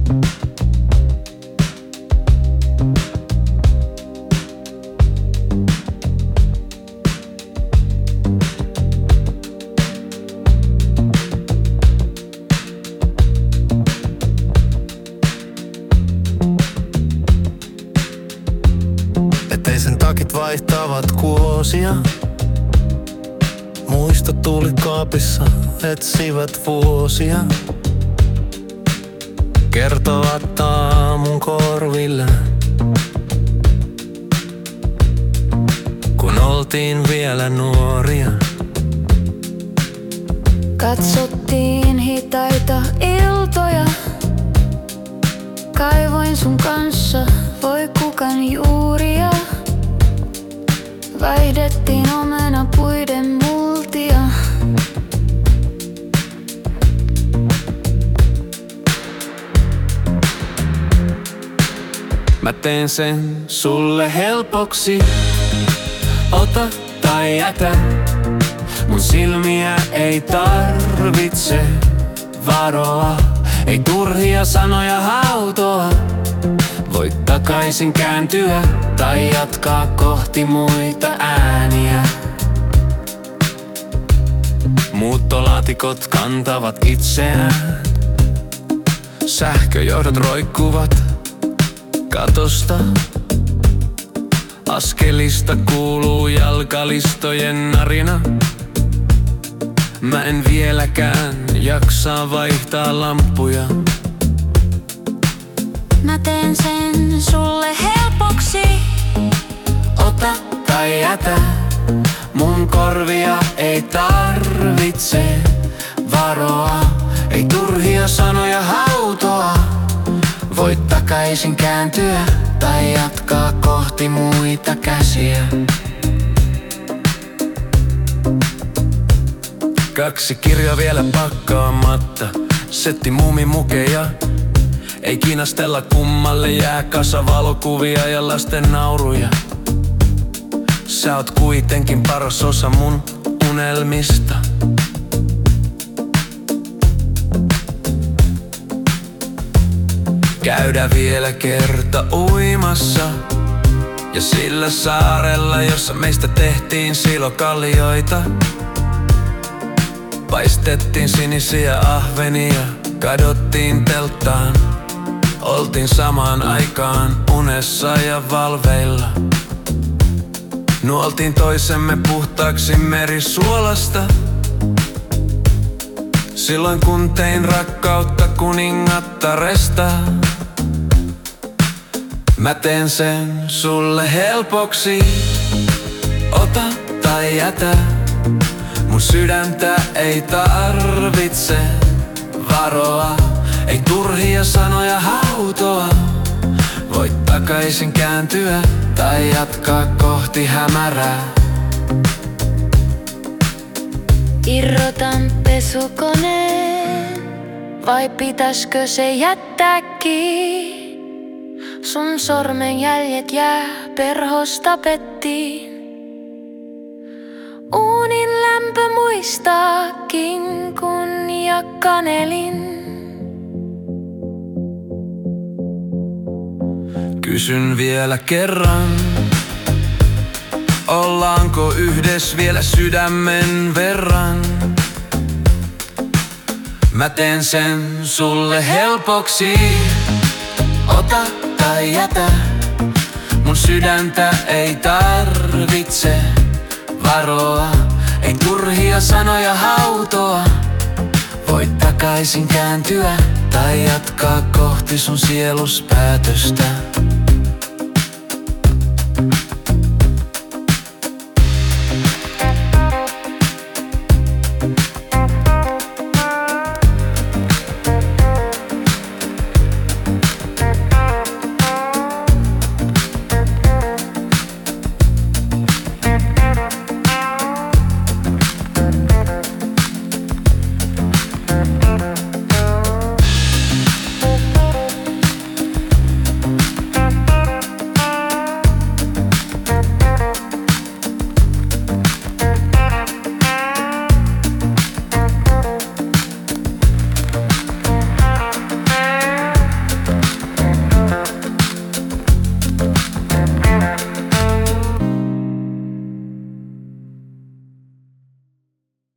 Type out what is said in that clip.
Eteisen takit vaihtavat kuosia. Muistot tuulikaapissa etsivät vuosia. Kertovat aamun korville, kun oltiin vielä nuoria. Katsottiin hitaita iltoja. Kaivoin sun kanssa voi kukan juuria. Vaihdettiin omenapuiden multia. Mä teen sen sulle helpoksi. Ota tai jätä. Mun silmiä ei tarvitse varoa. Ei turhia sanoja hautoa. Voit takaisin kääntyä tai jatkaa kohti muita ääniä. Muuttolaatikot kantavat itseään. Sähköjohdot roikkuvat katosta. Askelista kuuluu jalkalistojen narina. Mä en vieläkään jaksa vaihtaa lampuja. Mä teen sen sulle helpoksi. Ota tai jätä. Mun korvia ei tarvitse varoa. Ei turhia sanoja hautoa. Voit takaisin kääntyä tai jatkaa kohti muita käsiä. 2 kirjaa vielä pakkaamatta. Setti muumimukeja. Ei kinastella kummalle, jää kasa valokuvia ja lasten nauruja. Sä oot kuitenkin paras osa mun unelmista. Käydä vielä kerta uimassa. Ja sillä saarella, jossa meistä tehtiin silokallioita. Paistettiin sinisiä ahvenia, kadottiin telttaan. Oltiin samaan aikaan unessa ja valveilla. Nuoltiin toisemme puhtaaksi merisuolasta. Silloin kun tein rakkautta kuningattaresta. Mä teen sen sulle helpoksi. Ota tai jätä. Mun sydäntä ei tarvitse varoa. Ei turhia sanoja hautoa. Voit takaisin kääntyä tai jatkaa kohti hämärää. Irrotan pesukoneen, vai pitäiskö se jättääkin? Sun sormenjäljet jää perhosta pettiin. Uunin lämpö muistaakin, kun kanelin. Kysyn vielä kerran, ollaanko yhdessä vielä sydämen verran? Mä teen sen sulle helpoksi. Ota tai jätä. Mun sydäntä ei tarvitse varoa. Ei turhia sanoja hautoa. Voit takaisin kääntyä tai jatkaa kohti sun sieluspäätöstä.